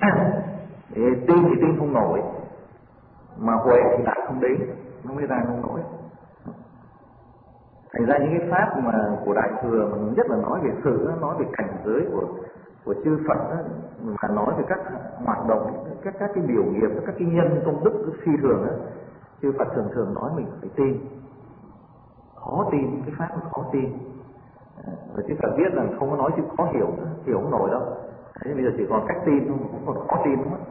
Tin thì tin không nổi, mà huệ thì lại không đến, nó mới ra không nổi. Thành ra những cái pháp mà của Đại Thừa mà nhất là nói về sự, nói về cảnh giới của chư Phật đó, mà nói về các hoạt động, các cái biểu nghiệp, các cái nhân công đức phi thường đó, chư Phật thường thường nói mình phải tin. Khó tin, cái pháp nó khó tin. Và chư Phật biết là không có nói chữ khó hiểu, hiểu không nổi đâu. Thế bây giờ chỉ còn cách tin thôi, cũng còn khó tin lắm.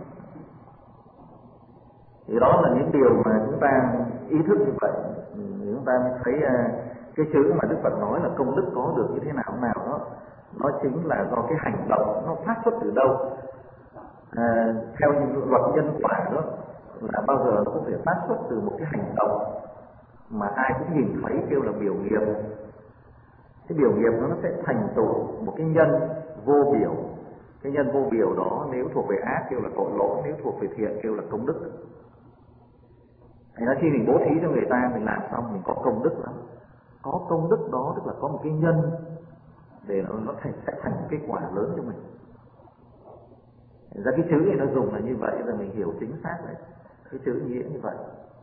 Thì đó là những điều mà chúng ta ý thức như vậy, chúng ta mới thấy cái chữ mà Đức Phật nói là công đức có được như thế nào đó, nó chính là do cái hành động nó phát xuất từ đâu. Theo những luật nhân quả đó là bao giờ nó cũng phải phát xuất từ một cái hành động mà ai cũng nhìn thấy, kêu là biểu nghiệp. Cái biểu nghiệp nó sẽ thành tựu một cái nhân vô biểu. Cái nhân vô biểu đó nếu thuộc về ác kêu là tội lỗi, nếu thuộc về thiện kêu là công đức. Thành ra khi mình bố thí cho người ta, mình làm xong mình có công đức lắm. Có công đức đó tức là có một cái nhân để nó sẽ thành một cái quả lớn cho mình. Thành ra cái chữ này nó dùng là như vậy, rồi mình hiểu chính xác đấy. Cái chữ nghĩa như vậy.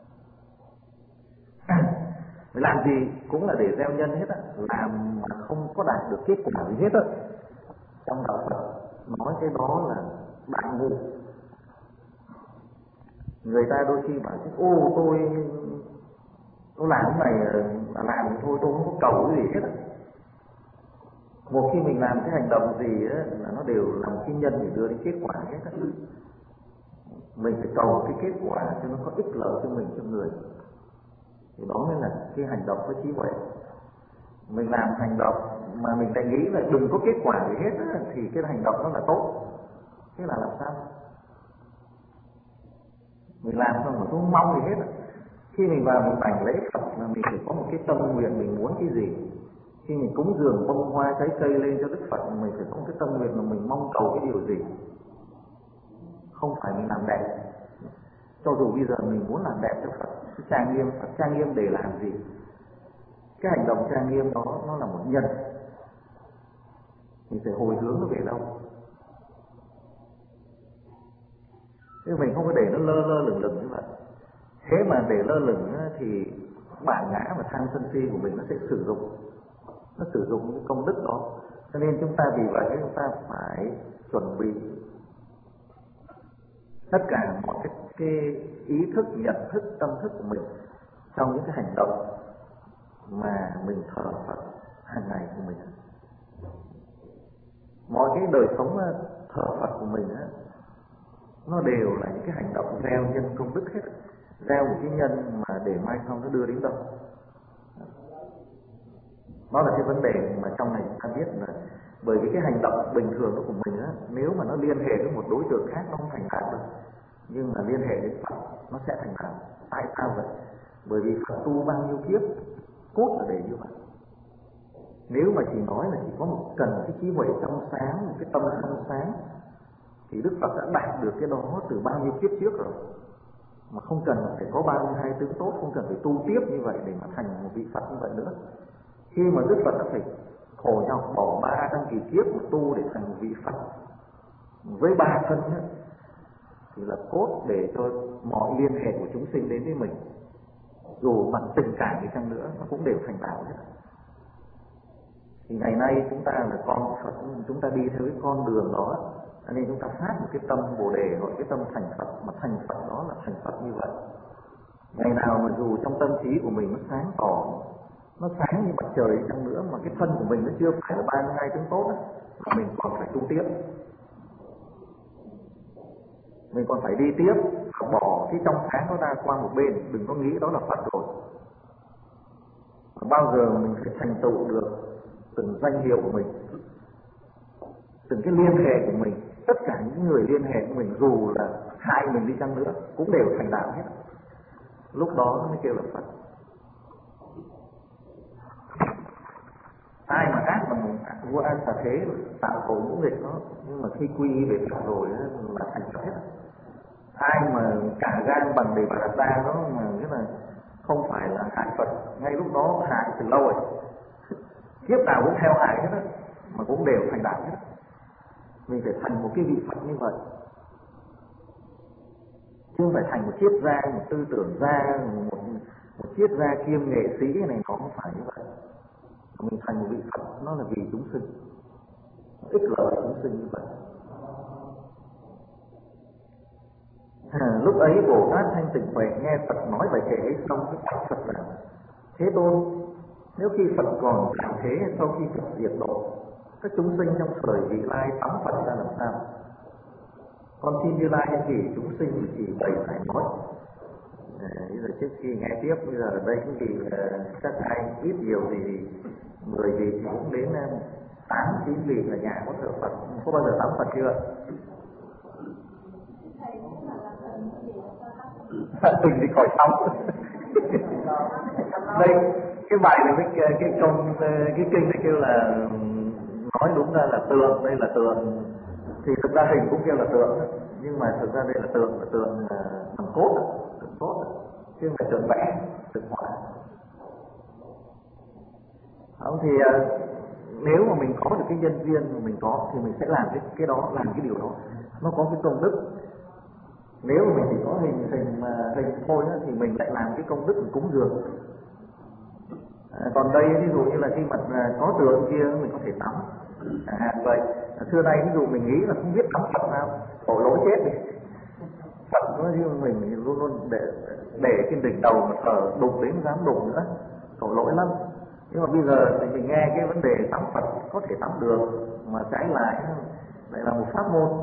Mình làm gì cũng là để gieo nhân hết á, làm mà không có đạt được kết quả gì hết á. Trong đạo Phật nói cái đó là đại ngu. Người ta đôi khi bảo chứ ô tôi làm cái này làm thì thôi, tôi không có cầu cái gì hết á. Một khi mình làm cái hành động gì á là nó đều làm cái nhân để đưa đến kết quả hết á. Mình phải cầu cái kết quả cho nó có ích lợi cho mình, cho người. Thì đó mới là cái hành động có trí huệ. Mình làm hành động mà mình lại nghĩ là đừng có kết quả gì hết á, thì cái hành động đó là tốt. Thế là làm sao? Mình làm xong mà không mong gì hết á. Khi mình vào mình bảnh lễ Phật là mình phải có một cái tâm nguyện mình muốn cái gì. Khi mình cúng dường bông hoa trái cây lên cho Đức Phật, mình phải có một cái tâm nguyện là mình mong cầu cái điều gì. Không phải mình làm đẹp. Cho dù bây giờ mình muốn làm đẹp cho Phật, trang nghiêm, Phật trang nghiêm để làm gì? Cái hành động trang nghiêm đó nó là một nhân. Mình phải hồi hướng nó về đâu? Chứ mình không có để nó lơ lửng như vậy. Thế mà để lơ lửng thì bản ngã và tham sân si của mình nó sẽ sử dụng. Nó sử dụng những công đức đó. Cho nên chúng ta vì vậy chúng ta phải chuẩn bị tất cả mọi cái ý thức, nhận thức, tâm thức của mình trong những cái hành động mà mình thờ Phật hàng ngày của mình. Mọi cái đời sống thờ Phật của mình á, nó đều là những cái hành động gieo nhân công đức hết. Gieo một cái nhân mà để mai sau nó đưa đến đâu. Đó là cái vấn đề mà trong này chúng ta biết là bởi vì cái hành động bình thường đó của mình á, nếu mà nó liên hệ với một đối tượng khác nó không thành đạo đâu. Nhưng mà liên hệ đến Phật nó sẽ thành đạo. Tại sao vậy? Bởi vì Phật tu bao nhiêu kiếp cốt là để như vậy. Nếu mà chỉ nói là chỉ có một cần cái trí huệ trong sáng, một cái tâm trong sáng, thì Đức Phật đã đạt được cái đó từ bao nhiêu kiếp trước rồi. Mà không cần phải có 32 tướng tốt, không cần phải tu tiếp như vậy để mà thành một vị Phật như vậy nữa. Khi mà Đức Phật đã phải khổ nhọc bỏ 300 kỳ kiếp mà tu để thành một vị Phật với 3 thân ấy, thì là cốt để cho mọi liên hệ của chúng sinh đến với mình, dù bằng tình cảm đi chăng nữa, nó cũng đều thành đạo hết. Thì ngày nay chúng ta là con Phật, chúng ta đi theo cái con đường đó, cho nên chúng ta phát một cái tâm Bồ Đề, gọi cái tâm thành Phật, mà thành Phật đó là thành Phật như vậy. Ngày nào mà dù trong tâm trí của mình nó sáng tỏ, nó sáng như mặt trời đi chăng nữa, mà cái thân của mình nó chưa phải là 32 tướng tốt đó, mà mình còn phải tu tiếp. Mình còn phải đi tiếp, bỏ cái trong sáng đó ra qua một bên, đừng có nghĩ đó là Phật rồi. Bao giờ mình phải thành tựu được từng danh hiệu của mình, từng cái liên hệ của mình, tất cả những người liên hệ của mình dù là hại mình đi chăng nữa cũng đều thành đạo hết. Lúc đó nó mới kêu là Phật. Ai mà ác mà vua an xà thế tạo tội ngũ nghịch đó, nhưng mà khi quy về Phật rồi là thành Phật hết. Ai mà cả gan bằng để bà ta đó mà nghĩa là không phải là hại Phật, ngay lúc đó hại từ lâu rồi. Kiếp nào cũng theo hại hết á, mà cũng đều thành đạo hết. Mình phải thành một cái vị Phật như vậy. chứ không phải thành một triết gia, một tư tưởng gia, một triết gia kiêm nghệ sĩ này, nó không phải như vậy. Mình thành một vị Phật nó là vì chúng sinh, ích lợi chúng sinh như vậy. Lúc ấy Bồ Tát Thanh Tịnh Huệ nghe Phật nói bài kệ ấy xong, cái bạch Phật là: Thế Tôn, nếu khi Phật còn tại thế, sau khi Phật diệt độ, các chúng sinh trong thời vị lai tắm Phật ra làm sao? Con xin Như Lai hiện chỉ chúng sinh chỉ bày phải nói. Bây giờ trước khi nghe tiếp, bây giờ ở đây cũng vì các ai ít nhiều thì 10 vị thì cũng đến 8-9 vị ở nhà có thờ Phật. Có bao giờ tắm Phật chưa? Mình thì khỏi tắm. Đây cái bài này cái công cái kinh này kêu là nói đúng ra là tượng, đây là tượng. Thì thực ra hình cũng kêu là tượng, nhưng mà thực ra đây là tượng bằng cốt, tượng cốt, chứ không phải tượng vẽ, tượng họa. Không thì nếu mà mình có được cái nhân duyên mà mình có thì mình sẽ làm cái đó, làm cái điều đó, nó có cái công đức. Nếu mà mình chỉ có hình thôi đó, thì mình lại làm cái công đức cúng dường. Còn đây ví dụ như là khi mà có tượng kia mình có thể tắm. Vậy xưa nay ví dụ mình nghĩ là không biết tắm Phật nào, tội lỗi chết đi. Phật nói như mình luôn luôn để trên đỉnh đầu mà thờ đụng đến dám đụng nữa, tội lỗi lắm. Nhưng mà bây giờ thì mình nghe cái vấn đề tắm Phật có thể tắm được, mà trái lại là một pháp môn.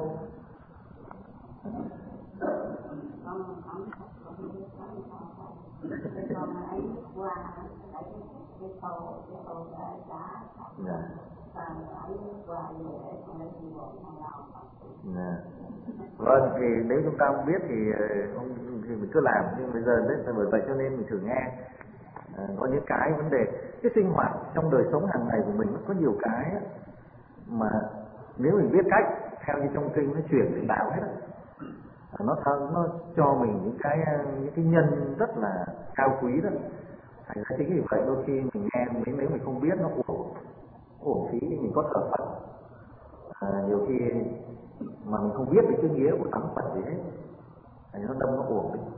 Vâng, thì nếu chúng ta không biết thì mình cứ làm, nhưng bây giờ đấy là bởi vậy cho nên mình thử nghe. Có những cái vấn đề, cái sinh hoạt trong đời sống hàng ngày của mình nó có nhiều cái mà nếu mình biết cách theo như trong kinh nó chuyển thành đạo hết, nó cho mình những cái nhân rất là cao quý đó. Thành ra chính vì vậy đôi khi mình nghe nếu mình không biết nó uổng phí mình có thờ Phật. Nhiều khi mà mình không biết cái nghĩa của tắm Phật gì hết, thành nó đâm nó uổng đi.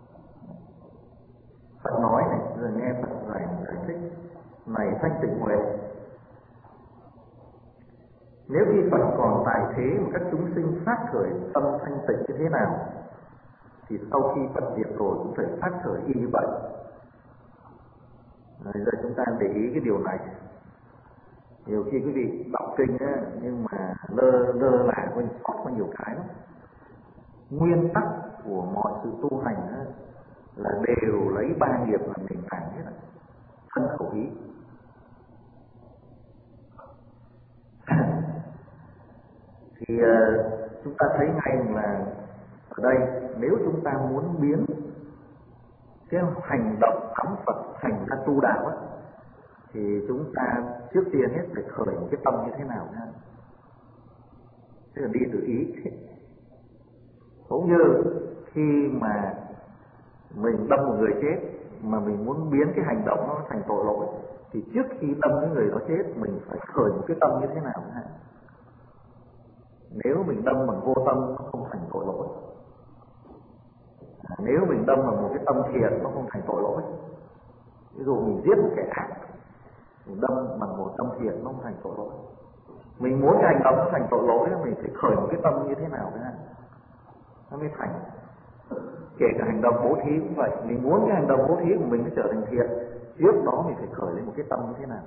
Phật nói này, rồi nghe Phật giải thích: Này Thanh Tịnh Huệ, nếu khi Phật còn tại thế mà các chúng sinh phát khởi tâm thanh tịnh như thế nào, thì sau khi Phật diệt rồi cũng phải phát khởi y như vậy. Bây giờ chúng ta để ý cái điều này. Nhiều khi quý vị đọc kinh á, nhưng mà lơ là quên sót có nhiều cái lắm. Nguyên tắc của mọi sự tu hành á, là đều lấy 3 nghiệp làm nền tảng hết, thân khẩu ý. Thì chúng ta thấy ngay là ở đây nếu chúng ta muốn biến cái hành động tắm Phật thành ra tu đạo á, thì chúng ta trước tiên hết phải khởi một cái tâm như thế nào nha. Tức là đi từ ý. Cũng như khi mà mình đâm một người chết mà mình muốn biến cái hành động nó thành tội lỗi, thì trước khi đâm cái người đó chết mình phải khởi một cái tâm như thế nào nha. Nếu mình đâm bằng vô tâm nó không thành tội lỗi. Nếu mình đâm bằng một cái tâm thiện nó không thành tội lỗi. Ví dụ mình giết một kẻ ác, mình đâm bằng một tâm thiện nó không thành tội lỗi. Mình muốn cái hành động nó thành tội lỗi, mình phải khởi một cái tâm như thế nào nữa nó mới thành. Kể cả hành động bố thí cũng vậy, mình muốn cái hành động bố thí của mình nó trở thành thiện, trước đó mình phải khởi lên một cái tâm như thế nào.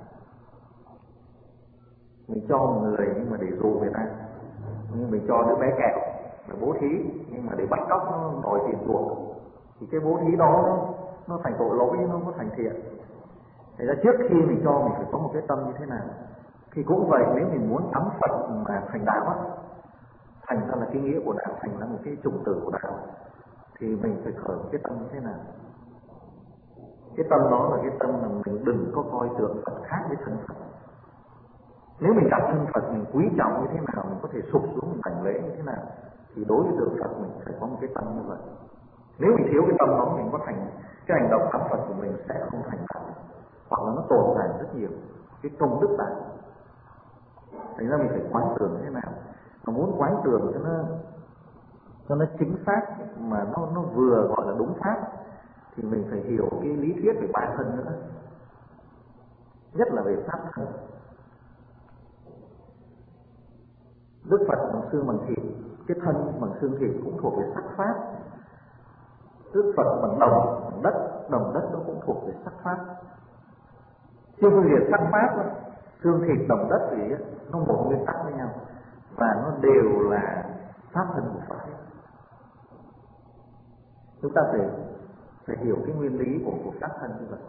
Mình cho một người nhưng mà để dụ người ta, nhưng mình cho đứa bé kẹo là bố thí, nhưng mà để bắt cóc nó đòi tiền chuộc, thì cái bố thí đó nó thành tội lỗi, nó không có thành thiện. Thế ra trước khi mình cho mình phải có một cái tâm như thế nào. Thì cũng vậy, nếu mình muốn tắm Phật mà thành đạo á, thành ra là cái nghĩa của đạo, thành ra một cái chủng tử của đạo, thì mình phải khởi một cái tâm như thế nào. Cái tâm đó là cái tâm là mình đừng có coi tượng Phật khác với thân Phật. Nếu mình đặt thân Phật mình quý trọng như thế nào, mình có thể sụp xuống mình hành lễ như thế nào, thì đối với tượng Phật mình phải có một cái tâm như vậy. Nếu mình thiếu cái tâm đó, mình có thành cái hành động tắm Phật của mình sẽ không thành đạo, hoặc là nó tồn tại rất nhiều cái công đức đạo. Thành ra mình phải quán tưởng thế nào. Mà muốn quán tưởng cho cho nó chính xác mà nó vừa gọi là đúng pháp thì mình phải hiểu cái lý thuyết về ba thân nữa, nhất là về pháp thân. Đức Phật bằng xương bằng thịt, cái thân bằng xương thịt cũng thuộc về sắc pháp. Đức Phật bằng đồng đất nó cũng thuộc về sắc pháp. Chưa phân biệt sắc pháp đó, xương thịt đồng đất thì nó một nguyên tắc với nhau và nó đều là pháp thân của Phật. Chúng ta phải hiểu cái nguyên lý của pháp thân như vậy.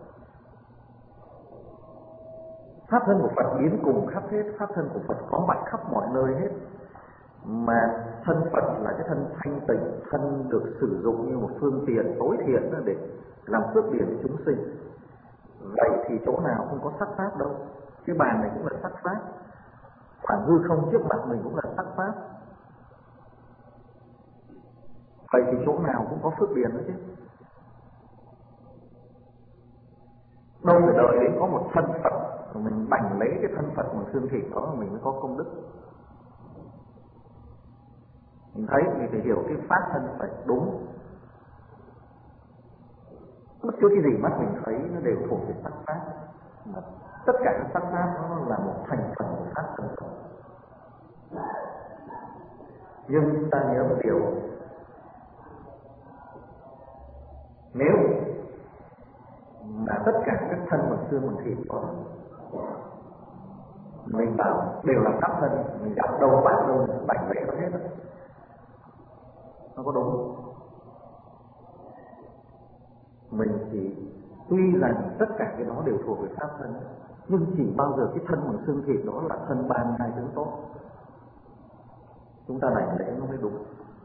Pháp thân của Phật biến cùng khắp hết, pháp thân của Phật có mặt khắp mọi nơi hết. Mà thân Phật là cái thân thanh tịnh, thân được sử dụng như một phương tiện tối thiện để làm phước điển cho chúng sinh. Vậy thì chỗ nào không có sắc pháp đâu. Cái bàn này cũng là sắc pháp, khoảng hư không trước mặt mình cũng là sắc pháp. Vậy thì chỗ nào cũng có phước điển nữa chứ. Đâu phải đợi đến có một thân Phật rồi mình bành lấy cái thân Phật bằng xương thịt đó mình mới có công đức. Mình thấy mình phải hiểu cái pháp thân phải đúng. Bất cứ cái gì mắt mình thấy nó đều thuộc về sắc pháp. Mà tất cả các sắc pháp nó là một thành phần của pháp thân Phật. Nhưng chúng ta nhớ một điều, nếu mà tất cả các thân bằng xương bằng thịt đó mình bảo đều là pháp thân, mình gặp đâu bắt đâu bảnh vẽ nó hết đó. Nó có đúng? Mình chỉ tuy rằng tất cả cái đó đều thuộc về pháp thân, nhưng chỉ bao giờ cái thân bằng xương thịt đó là thân ban hai tướng tốt, chúng ta đảnh lễ nó mới đúng.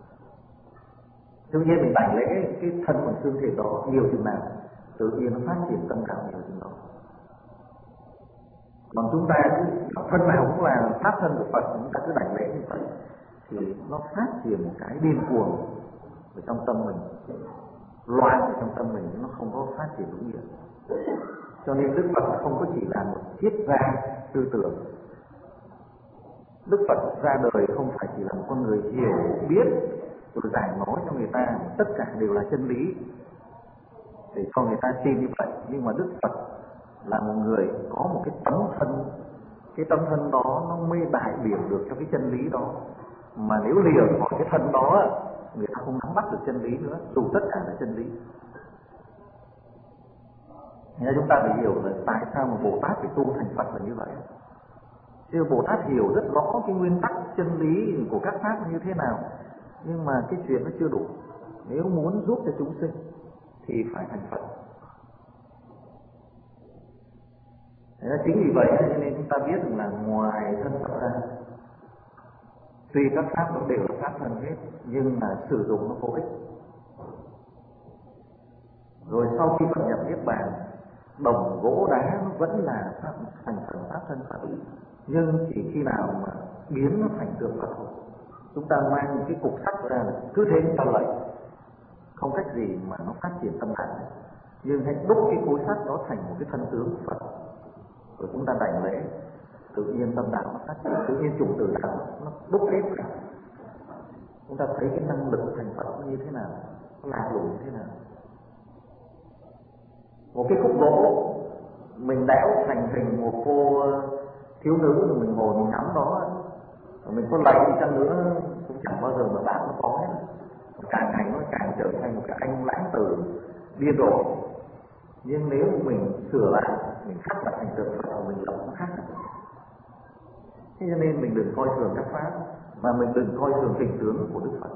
Tuy nhiên mình đảnh lễ cái thân bằng xương thịt đó nhiều chừng nào, tự nhiên nó phát triển tâm đạo nhiều chừng đó. Còn chúng ta thân nào cũng là pháp thân của Phật, chúng ta cứ đảnh lễ như vậy thì nó phát triển một cái điên cuồng ở trong tâm mình, loạn ở trong tâm mình, nó không có phát triển đúng nghĩa. Cho nên Đức Phật không có chỉ là một triết gia tư tưởng. Đức Phật ra đời không phải chỉ là một con người hiểu biết rồi giải nói cho người ta tất cả đều là chân lý để cho người ta tin như vậy. Nhưng mà Đức Phật là một người có một cái tấm thân, cái tấm thân đó nó mới đại biểu được cho cái chân lý đó. Mà nếu lìa khỏi cái thân đó người ta không nắm bắt được chân lý nữa, dù tất cả là chân lý. Nên chúng ta phải hiểu là tại sao mà Bồ Tát phải tu thành Phật là như vậy. Chứ Bồ Tát hiểu rất rõ cái nguyên tắc chân lý của các pháp như thế nào, nhưng mà cái chuyện nó chưa đủ. Nếu muốn giúp cho chúng sinh thì phải thành Phật. Chính vì vậy nên chúng ta biết rằng là ngoài thân Phật ra, tuy các pháp đó đều là pháp thân hết, nhưng mà sử dụng nó vô ích. Rồi sau khi Phật nhập Niết Bàn, đồng gỗ đá nó vẫn là thành phần pháp thân Phật, nhưng chỉ khi nào mà biến nó thành tượng Phật thôi. Chúng ta mang những cái cục sắt ra là cứ thế chúng ta lạy, không cách gì mà nó phát triển tâm đạo. Nhưng hãy đúc cái khối sắt đó thành một cái thân tướng của Phật, rồi chúng ta đảnh lễ, tự nhiên tâm đạo nó phát triển, tự nhiên chủng tử đạo nó đúc hết cả. Chúng ta thấy cái năng lực thành Phật nó như thế nào, nó lạc lùng như thế nào. Một cái khúc gỗ mình đẽo thành hình một cô thiếu nữ rồi mình ngồi mình ngắm đó, mình có lạy đi chăng nữa cũng chẳng bao giờ mà bác nó có hết. Càng ngày nó càng trở thành một cái anh lãng tử điên rồ. Nhưng nếu mình sửa lại, mình khắc lại thành tượng Phật, mình lập nó khác. Thế cho nên mình đừng coi thường các pháp, mà mình đừng coi thường hình tướng của Đức Phật.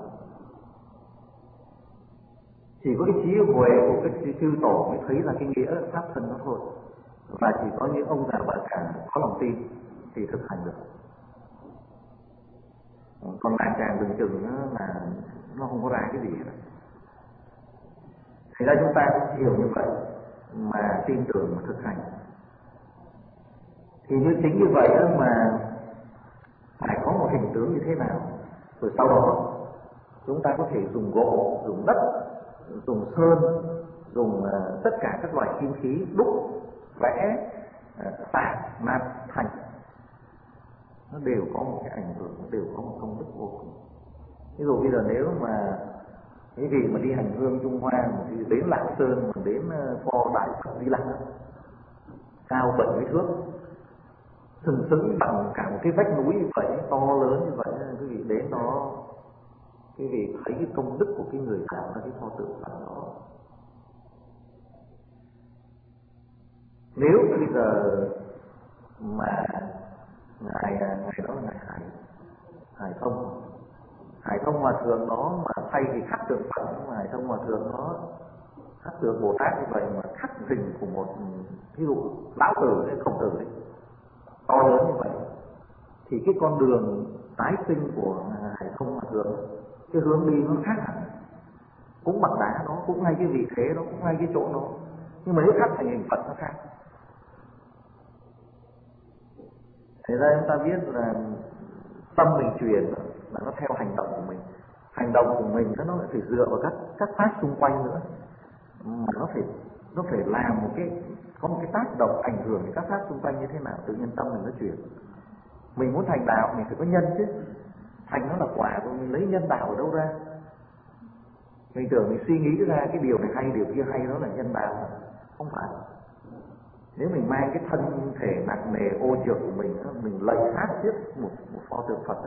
Chỉ có cái trí huệ của các chư tổ mới thấy là cái nghĩa pháp thân đó thôi. Và chỉ có những ông già bà cả có lòng tin thì thực hành được. Còn lại càng đừng chừng là nó không có ra cái gì hết. Thành ra chúng ta cũng hiểu như vậy mà tin tưởng và thực hành. Thì như chính như vậy đó mà phải có một hình tướng như thế nào. Rồi sau đó chúng ta có thể dùng gỗ, dùng đất, dùng sơn, dùng tất cả các loại kim khí đúc, vẽ, tạc, nát, thành. Nó đều có một cái ảnh hưởng, nó đều có một công đức vô cùng. Ví dụ bây giờ nếu mà quý vị mà đi hành hương Trung Hoa thì đến Lạng Sơn mà đến pho Đại Phật Di Lặc đó, cao 70 thước, sừng sững bằng cả một cái vách núi như vậy, to lớn như vậy, quý vị đến đó quý vị thấy cái công đức của cái người tạo ra cái pho tượng Phật đó. Nếu bây giờ mà ngài đó là ngài Hải Thông Hòa Thượng đó mà thay vì khắc tượng Phật, Hải Thông Hòa Thượng đó khắc tượng Bồ Tát như vậy mà khắc hình của một ví dụ lão tử hay Khổng Tử ấy, to lớn như vậy, thì cái con đường tái sinh của Hải Thông Hòa Thượng, cái hướng đi nó khác hẳn, cũng bằng đá đó, cũng ngay cái vị thế đó, cũng ngay cái chỗ đó, nhưng mà nếu khắc thành hình Phật nó khác. Thế ra chúng ta biết là tâm mình truyền là nó theo hành động của mình. Hành động của mình nó phải dựa vào các pháp xung quanh nữa, mà nó phải làm có một cái tác động ảnh hưởng đến các pháp xung quanh như thế nào, tự nhiên tâm mình nó chuyển. Mình muốn thành đạo mình phải có nhân chứ, thành nó là quả rồi mình lấy nhân đạo ở đâu ra? Mình tưởng mình suy nghĩ ra cái điều này hay, điều kia hay, đó là nhân đạo, không phải. Nếu mình mang cái thân thể nặng nề ô trược của mình lạy sát trước một pho tượng Phật đó,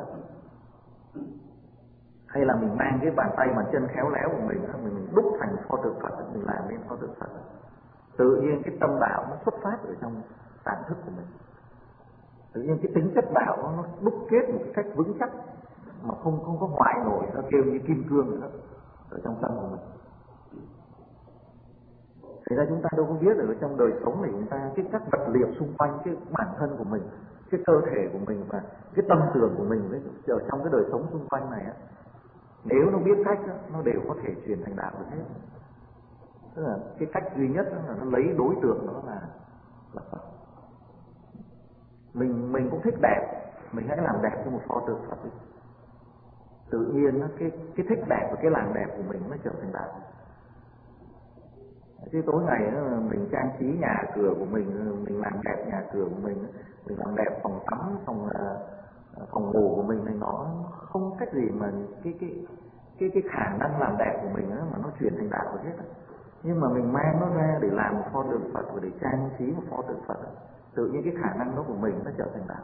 hay là mình mang cái bàn tay bàn chân khéo léo của mình đúc thành pho tượng Phật, mình làm nên pho tượng Phật, tự nhiên cái tâm đạo nó xuất phát ở trong tạng thức của mình, tự nhiên cái tính chất đạo nó đúc kết một cách vững chắc mà không có hoại nổi, nó kêu như kim cương nữa ở trong tâm của mình. Thế ra chúng ta đâu có biết ở trong đời sống này chúng ta các vật liệu xung quanh cái bản thân của mình, cái cơ thể của mình và cái tâm tưởng của mình ở trong cái đời sống xung quanh này á, nếu nó biết cách đó, nó đều có thể truyền thành đạo được hết. Tức là cái cách duy nhất đó là nó lấy đối tượng đó là Phật. Mình cũng thích đẹp, mình hãy làm đẹp cho một pho tượng Phật đi. Tự nhiên cái thích đẹp và cái làm đẹp của mình nó trở thành đạo. Chứ tối ngày mình trang trí nhà cửa của mình làm đẹp nhà cửa của mình làm đẹp phòng tắm, phòng ngủ của mình thì nó không cách gì mà cái khả năng làm đẹp của mình mà nó chuyển thành đạo được hết. Nhưng mà mình mang nó ra để làm một pho tượng Phật và để trang trí một pho tượng Phật, tự nhiên cái khả năng đó của mình nó trở thành đạo.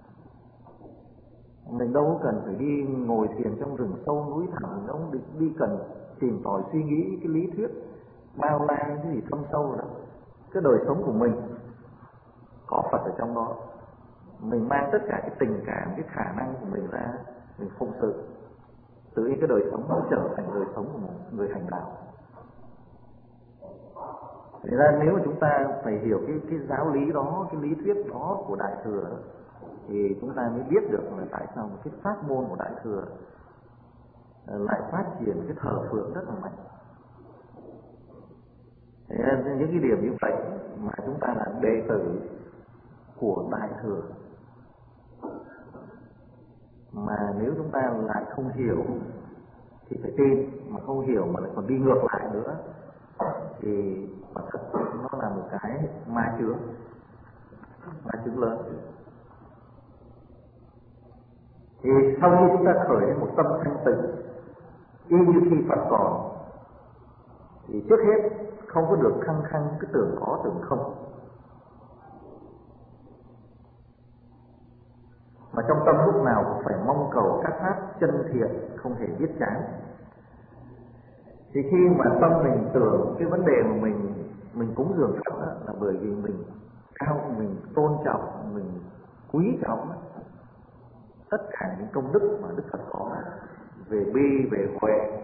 Mình đâu có cần phải đi ngồi thiền trong rừng sâu núi thẳm, mình đâu đi cần tìm tòi suy nghĩ cái lý thuyết bao la cái gì thâm sâu rồi đó. Cái đời sống của mình có Phật ở trong đó, mình mang tất cả cái tình cảm, cái khả năng của mình ra mình phụng sự, tự nhiên cái đời sống nó trở thành đời sống của một người hành đạo. Thế ra nếu mà chúng ta phải hiểu cái giáo lý đó, cái lý thuyết đó của Đại Thừa đó, thì chúng ta mới biết được là tại sao cái pháp môn của Đại Thừa lại phát triển cái thờ phượng rất là mạnh. Thế nên những cái điểm như vậy mà chúng ta là đệ tử của Đại Thừa, mà nếu chúng ta lại không hiểu thì phải tin, mà không hiểu mà lại còn đi ngược lại nữa thì quả thật nó là một cái ma chướng lớn. Thì sau khi chúng ta khởi lên một tâm thanh tịnh y như khi Phật còn, thì trước hết không có được khăng khăng cái tưởng có tưởng không, mà trong tâm lúc nào cũng phải mong cầu các pháp chân thiện không hề biết chán. Thì khi mà tâm mình tưởng cái vấn đề mà mình cúng dường Phật đó, là bởi vì mình cao, mình tôn trọng, mình quý trọng tất cả những công đức mà Đức Phật có về bi, về huệ,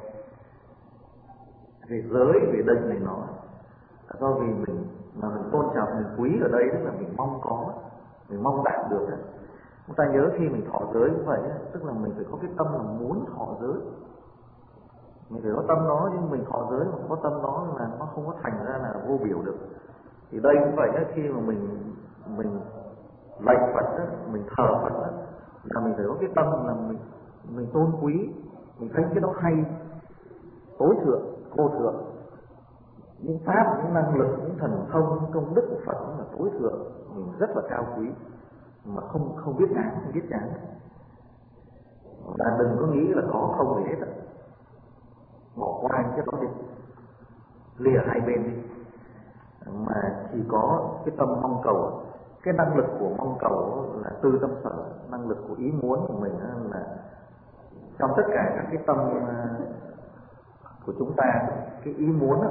về giới, về định này nó do vì mình tôn trọng, mình quý ở đây tức là mình mong có, mình mong đạt được. Chúng ta nhớ khi mình thọ giới như vậy, tức là mình phải có cái tâm là muốn thọ giới, mình phải có tâm đó, nhưng mình thọ giới mà không có tâm đó là nó không có thành ra là vô biểu được. Thì đây cũng vậy đó, khi mà mình lạy Phật đó, mình thờ Phật đó, là mình phải có cái tâm là mình tôn quý, mình thấy cái đó hay, tối thượng, vô thượng, những pháp, những năng lực, những thần thông, những công đức của Phật nó là tối thượng, mình rất là cao quý, mà không biết ngán, không biết chán. Và đừng có nghĩ là có không gì hết á, bỏ qua những cái đó đi, lìa hai bên đi, mà chỉ có cái tâm mong cầu. Cái năng lực của mong cầu là tư tâm sở, năng lực của ý muốn của mình là trong tất cả các cái tâm của chúng ta, cái ý muốn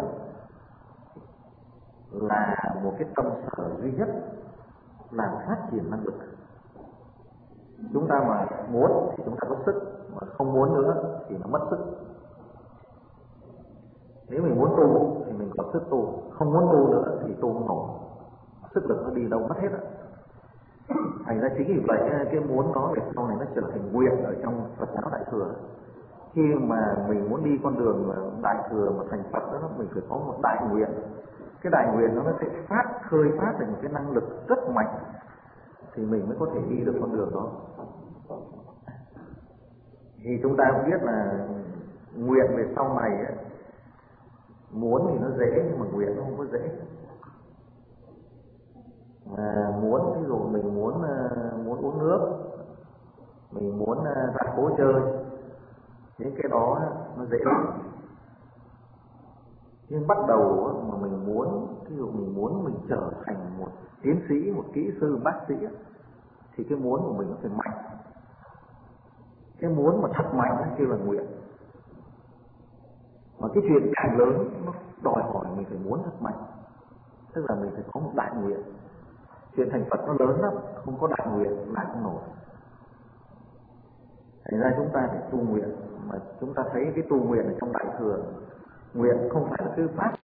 là một cái tâm sở duy nhất làm phát triển năng lực. Chúng ta mà muốn thì chúng ta có sức, mà không muốn nữa thì nó mất sức. Nếu mình muốn tu thì mình có sức tu, không muốn tu nữa thì tu không nổi, sức lực nó đi đâu mất hết á. Thành ra chính vì vậy cái muốn đó về sau này nó trở thành nguyện ở trong Phật giáo Đại Thừa. Khi mà mình muốn đi con đường Đại Thừa mà thành Phật đó, mình phải có một đại nguyện. Cái đại nguyện nó sẽ khơi phát thành một cái năng lực rất mạnh, thì mình mới có thể đi được con đường đó. Thì chúng ta cũng biết là nguyện về sau này ấy, muốn thì nó dễ nhưng mà nguyện nó không có dễ. Muốn ví dụ mình muốn uống nước, mình muốn ra phố chơi, những cái đó nó dễ lắm. Nhưng bắt đầu mà mình muốn, ví dụ mình muốn mình trở thành một tiến sĩ, một kỹ sư, bác sĩ, thì cái muốn của mình nó phải mạnh. Cái muốn mà thật mạnh nó kêu là nguyện. Mà cái chuyện càng lớn nó đòi hỏi mình phải muốn thật mạnh, tức là mình phải có một đại nguyện. Chuyện thành Phật nó lớn lắm, không có đại nguyện là không nổi. Thành ra chúng ta phải tu nguyện, mà chúng ta thấy cái tu nguyện ở trong Đại Thừa, nguyện không phải là cứ phát